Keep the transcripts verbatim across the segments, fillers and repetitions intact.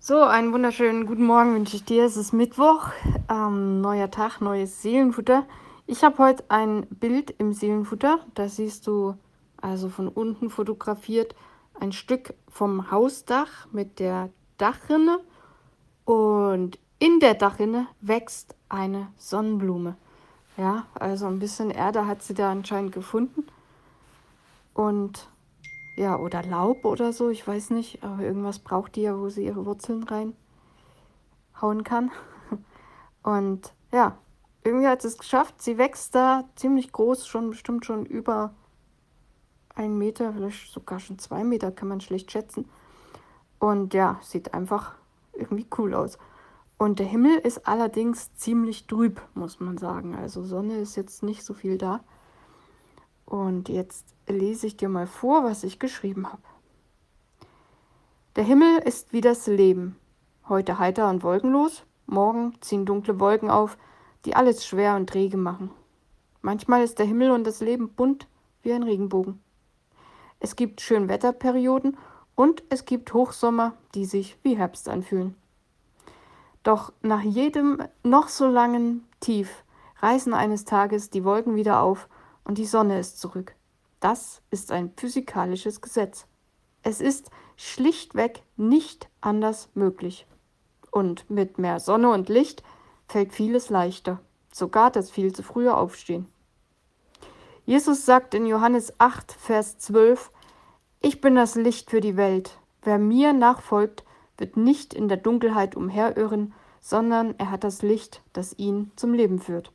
So, einen wunderschönen guten Morgen wünsche ich dir. Es ist Mittwoch, ähm, neuer Tag, neues Seelenfutter. Ich habe heute ein Bild im Seelenfutter. Da siehst du also von unten fotografiert ein Stück vom Hausdach mit der Dachrinne. Und in der Dachrinne wächst eine Sonnenblume. Ja, also ein bisschen Erde hat sie da anscheinend gefunden. Und ja, oder Laub oder so, ich weiß nicht, aber irgendwas braucht die ja, wo sie ihre Wurzeln reinhauen kann. Und ja, irgendwie hat sie es geschafft. Sie wächst da ziemlich groß, schon bestimmt schon über einen Meter, vielleicht sogar schon zwei Meter, kann man schlecht schätzen. Und ja, sieht einfach irgendwie cool aus. Und der Himmel ist allerdings ziemlich trüb, muss man sagen. Also Sonne ist jetzt nicht so viel da. Und jetzt lese ich dir mal vor, was ich geschrieben habe. Der Himmel ist wie das Leben. Heute heiter und wolkenlos, morgen ziehen dunkle Wolken auf, die alles schwer und träge machen. Manchmal ist der Himmel und das Leben bunt wie ein Regenbogen. Es gibt Schönwetterperioden und es gibt Hochsommer, die sich wie Herbst anfühlen. Doch nach jedem noch so langen Tief reißen eines Tages die Wolken wieder auf und die Sonne ist zurück. Das ist ein physikalisches Gesetz. Es ist schlichtweg nicht anders möglich. Und mit mehr Sonne und Licht fällt vieles leichter, sogar das viel zu frühe Aufstehen. Jesus sagt in Johannes acht, Vers zwölf, Ich bin das Licht für die Welt. Wer mir nachfolgt, wird nicht in der Dunkelheit umherirren, sondern er hat das Licht, das ihn zum Leben führt.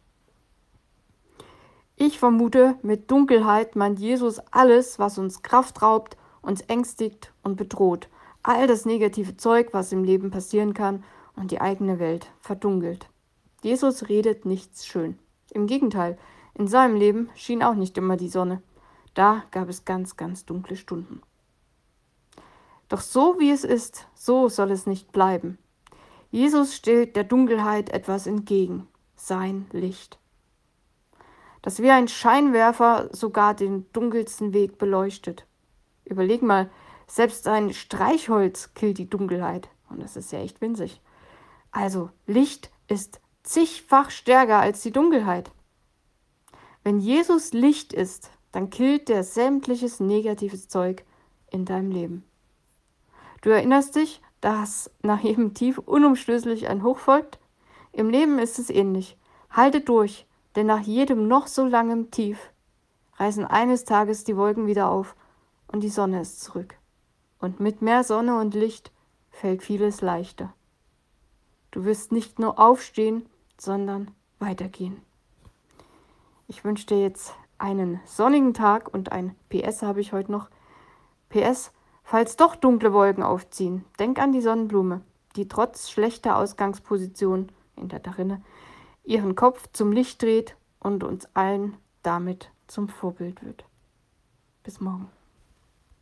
Ich vermute, mit Dunkelheit meint Jesus alles, was uns Kraft raubt, uns ängstigt und bedroht. All das negative Zeug, was im Leben passieren kann und die eigene Welt verdunkelt. Jesus redet nichts schön. Im Gegenteil, in seinem Leben schien auch nicht immer die Sonne. Da gab es ganz, ganz dunkle Stunden. Doch so wie es ist, so soll es nicht bleiben. Jesus stellt der Dunkelheit etwas entgegen, sein Licht, das wie ein Scheinwerfer sogar den dunkelsten Weg beleuchtet. Überleg mal, selbst ein Streichholz killt die Dunkelheit. Und das ist ja echt winzig. Also, Licht ist zigfach stärker als die Dunkelheit. Wenn Jesus Licht ist, dann killt der sämtliches negatives Zeug in deinem Leben. Du erinnerst dich, dass nach jedem Tief unumstößlich ein Hoch folgt? Im Leben ist es ähnlich. Halte durch, denn nach jedem noch so langen Tief reißen eines Tages die Wolken wieder auf und die Sonne ist zurück. Und mit mehr Sonne und Licht fällt vieles leichter. Du wirst nicht nur aufstehen, sondern weitergehen. Ich wünsche dir jetzt einen sonnigen Tag und ein P S habe ich heute noch. P S, falls doch dunkle Wolken aufziehen, denk an die Sonnenblume, die trotz schlechter Ausgangsposition in der Dachrinne ihren Kopf zum Licht dreht und uns allen damit zum Vorbild wird. Bis morgen.